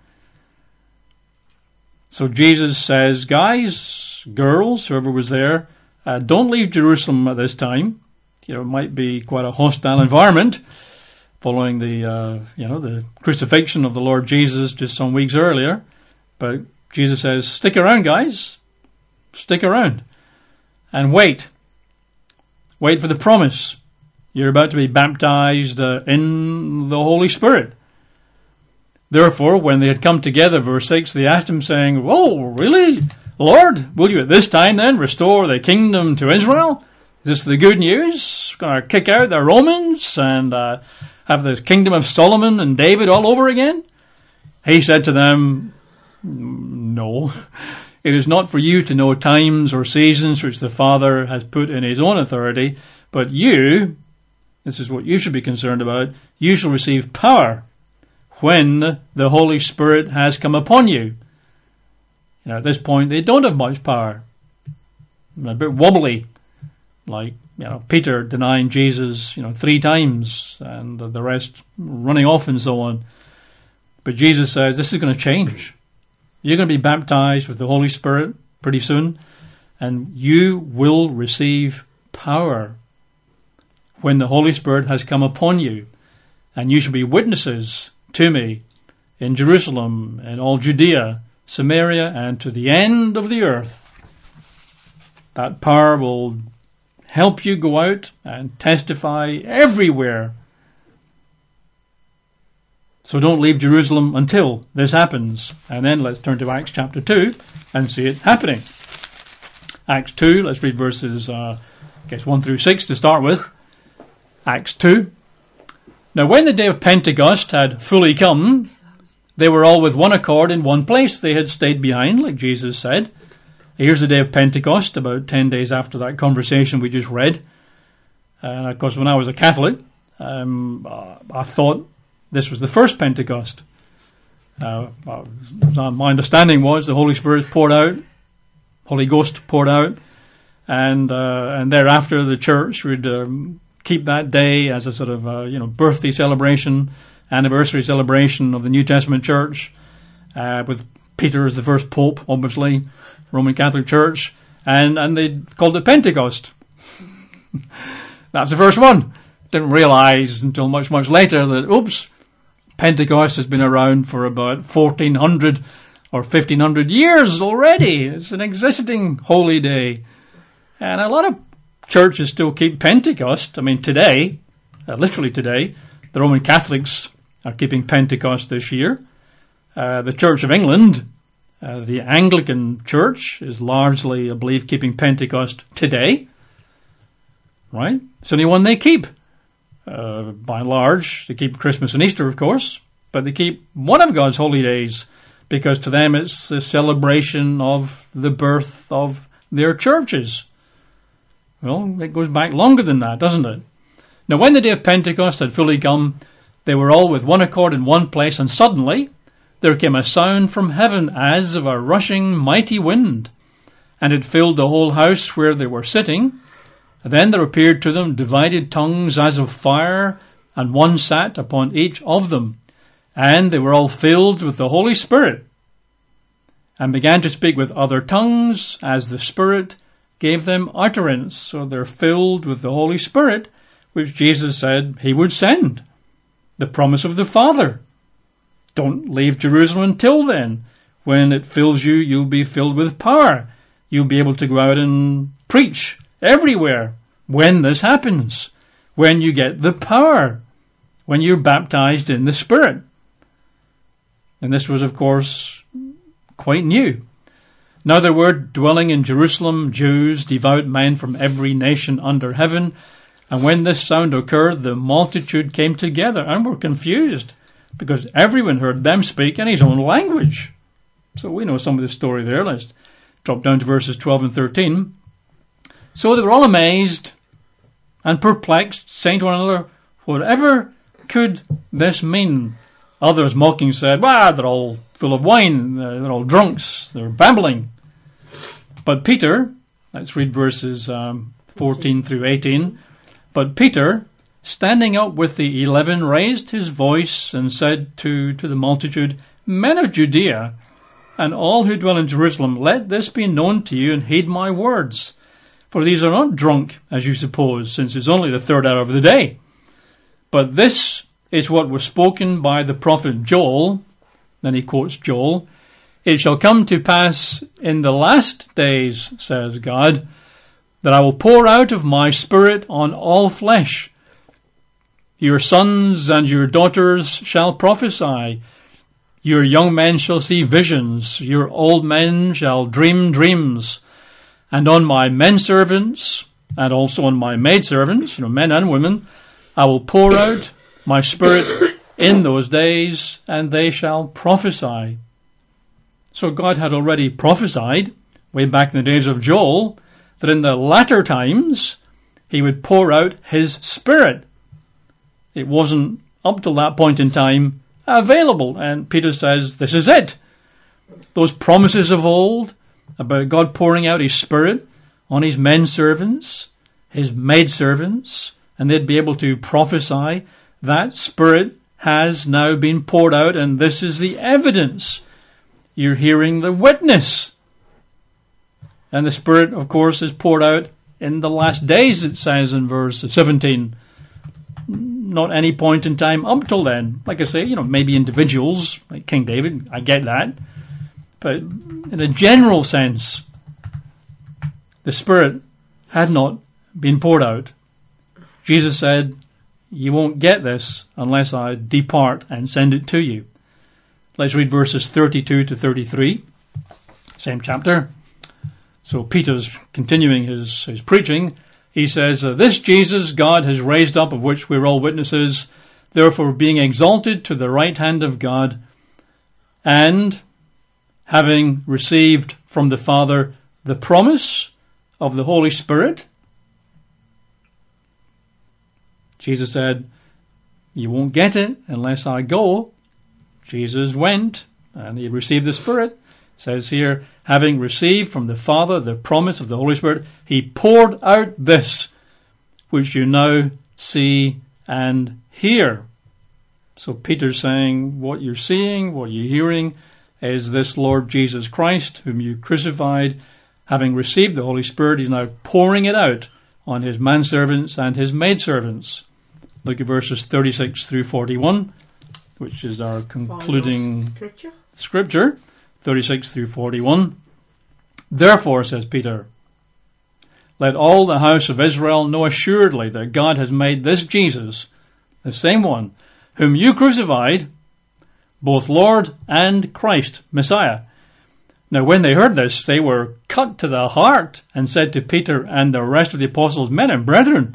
So Jesus says, guys, girls, whoever was there, uh, don't leave Jerusalem at this time. You know, it might be quite a hostile environment following the, uh, you know, the crucifixion of the Lord Jesus just some weeks earlier. But Jesus says, stick around, guys. Stick around. And wait. Wait for the promise. You're about to be baptized uh, in the Holy Spirit. Therefore, when they had come together, verse six, they asked him, saying, "Oh, really? Lord, will you at this time then restore the kingdom to Israel? Is this the good news? Going to kick out the Romans and uh, have the kingdom of Solomon and David all over again?" He said to them, "No, it is not for you to know times or seasons which the Father has put in his own authority, but you," this is what you should be concerned about, "you shall receive power when the Holy Spirit has come upon you." You know, at this point, they don't have much power. A bit wobbly, like, you know, Peter denying Jesus, you know, three times, and the rest running off and so on. But Jesus says, this is going to change. You're going to be baptized with the Holy Spirit pretty soon, and you will receive power when the Holy Spirit has come upon you, and you shall be witnesses to me in Jerusalem and all Judea, Samaria, and to the end of the earth. That power will help you go out and testify everywhere. So don't leave Jerusalem until this happens. And then let's turn to Acts chapter two and see it happening. Acts two, let's read verses uh, I guess one through six to start with. Acts two. Now when the day of Pentecost had fully come, they were all with one accord in one place. They had stayed behind, like Jesus said. Here's the day of Pentecost, about ten days after that conversation we just read. And of course, when I was a Catholic, um, I thought this was the first Pentecost. Uh, my understanding was the Holy Spirit poured out, Holy Ghost poured out, and uh, and thereafter the church would um, keep that day as a sort of uh, you know birthday celebration, anniversary celebration of the New Testament church, uh, with Peter as the first pope, obviously, Roman Catholic Church, and, and they called it Pentecost. That's the first one. Didn't realise until much, much later that, oops, Pentecost has been around for about fourteen hundred or fifteen hundred years already. It's an existing holy day. And a lot of churches still keep Pentecost. I mean, today, uh, literally today, the Roman Catholics are keeping Pentecost this year. Uh, the Church of England, uh, the Anglican Church, is largely, I believe, keeping Pentecost today. Right? It's the only one they keep. Uh, by and large, they keep Christmas and Easter, of course, but they keep one of God's holy days because to them it's a celebration of the birth of their churches. Well, it goes back longer than that, doesn't it? Now, when the day of Pentecost had fully come, they were all with one accord in one place, and suddenly there came a sound from heaven as of a rushing mighty wind, and it filled the whole house where they were sitting. Then there appeared to them divided tongues as of fire, and one sat upon each of them. And they were all filled with the Holy Spirit, and began to speak with other tongues as the Spirit gave them utterance. So they're filled with the Holy Spirit, which Jesus said he would send. The promise of the Father. Don't leave Jerusalem until then. When it fills you, you'll be filled with power. you'll be able to go out and preach everywhere when this happens, when you get the power, when you're baptized in the Spirit. And this was, of course, quite new. Now there were dwelling in Jerusalem Jews, devout men from every nation under heaven. And when this sound occurred, the multitude came together and were confused, because everyone heard them speak in his own language. So we know some of the story there. Let's drop down to verses twelve and thirteen. So they were all amazed and perplexed, saying to one another, whatever could this mean? Others mocking said, well, they're all full of wine, they're all drunks, they're babbling. But Peter, let's read verses um, fourteen through eighteen. But Peter, standing up with the eleven, raised his voice and said to, to the multitude, men of Judea, and all who dwell in Jerusalem, let this be known to you and heed my words. For these are not drunk, as you suppose, since it's only the third hour of the day. But this is what was spoken by the prophet Joel. Then he quotes Joel. It shall come to pass in the last days, says God, that I will pour out of my Spirit on all flesh. Your sons and your daughters shall prophesy. Your young men shall see visions. Your old men shall dream dreams. And on my men servants, and also on my maidservants, you know, men and women, I will pour out my Spirit in those days, and they shall prophesy. So God had already prophesied, way back in the days of Joel, that in the latter times he would pour out his Spirit. It wasn't, up till that point in time, available. And Peter says, this is it. Those promises of old about God pouring out his Spirit on his men servants, his maidservants, and they'd be able to prophesy, that Spirit has now been poured out, and this is the evidence. You're hearing the witness. And the Spirit, of course, is poured out in the last days, it says in verse seventeen. Not any point in time up till then. Like I say, you know, maybe individuals, like King David, I get that. But in a general sense, the Spirit had not been poured out. Jesus said, you won't get this unless I depart and send it to you. Let's read verses thirty-two to thirty-three, same chapter. So Peter's continuing his, his preaching. He says, this Jesus God has raised up, of which we're all witnesses, therefore being exalted to the right hand of God, and having received from the Father the promise of the Holy Spirit. Jesus said, you won't get it unless I go. Jesus went, and he received the Spirit. It says here, having received from the Father the promise of the Holy Spirit, he poured out this, which you now see and hear. So Peter's saying, what you're seeing, what you're hearing, is this Lord Jesus Christ, whom you crucified. Having received the Holy Spirit, he's now pouring it out on his manservants and his maidservants. Look at verses thirty-six through forty-one, which is our concluding scripture. scripture, thirty-six through forty-one. Therefore, says Peter, let all the house of Israel know assuredly that God has made this Jesus, the same one, whom you crucified, both Lord and Christ, Messiah. Now when they heard this, they were cut to the heart and said to Peter and the rest of the apostles, men and brethren,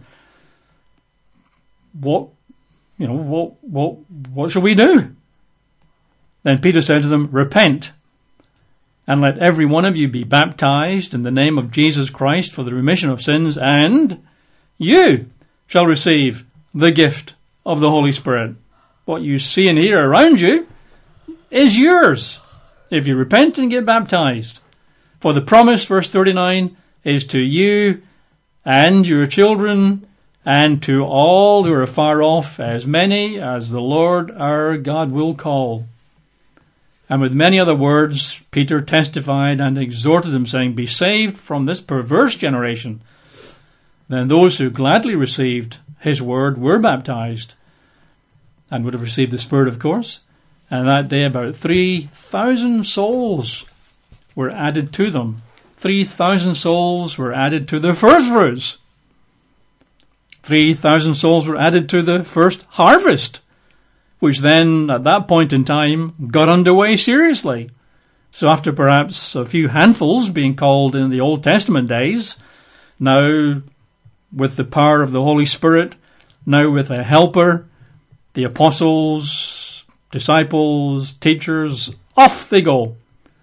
what, you know, what, what, what shall we do? Then Peter said to them, repent, and let every one of you be baptized in the name of Jesus Christ for the remission of sins, and you shall receive the gift of the Holy Spirit. What you see and hear around you is yours if you repent and get baptized. For the promise, verse thirty-nine, is to you and your children and to all who are far off, as many as the Lord our God will call. And with many other words, Peter testified and exhorted them, saying, be saved from this perverse generation. Then those who gladly received his word were baptized, and would have received the Spirit, of course. And that day about three thousand souls were added to them three thousand souls were added to the first fruits. three thousand souls were added to the first harvest, which then, at that point in time, got underway seriously. So after perhaps a few handfuls being called in the Old Testament days, now with the power of the Holy Spirit, now with a helper, the apostles, disciples, teachers, off they go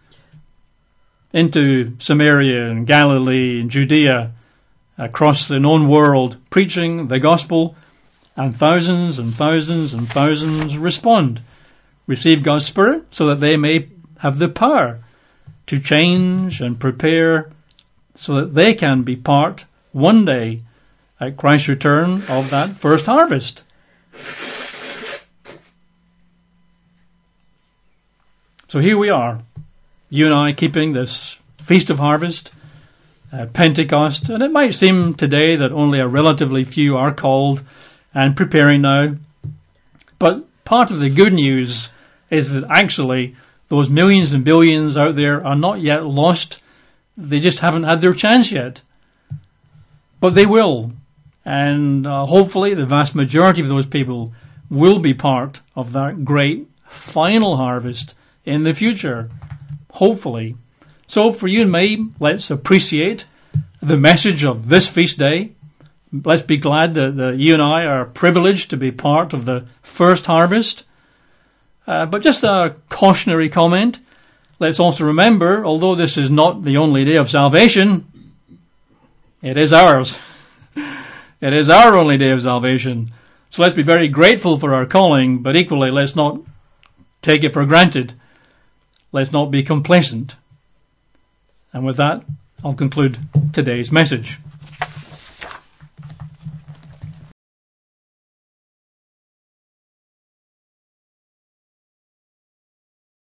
into Samaria and Galilee and Judea, across the known world, preaching the gospel, and thousands and thousands and thousands respond, receive God's Spirit, so that they may have the power to change and prepare so that they can be part one day at Christ's return of that first harvest. So here we are, you and I keeping this Feast of Harvest, uh, Pentecost, and it might seem today that only a relatively few are called and preparing now. But part of the good news is that actually those millions and billions out there are not yet lost. They just haven't had their chance yet. But they will. And uh, hopefully the vast majority of those people will be part of that great final harvest in the future. Hopefully. So for you and me, let's appreciate the message of this feast day. Let's be glad that, that you and I are privileged to be part of the first harvest. Uh, but just a cautionary comment. Let's also remember, although this is not the only day of salvation, it is ours. It is our only day of salvation. So let's be very grateful for our calling, but equally let's not take it for granted. Let's not be complacent. And with that, I'll conclude today's message.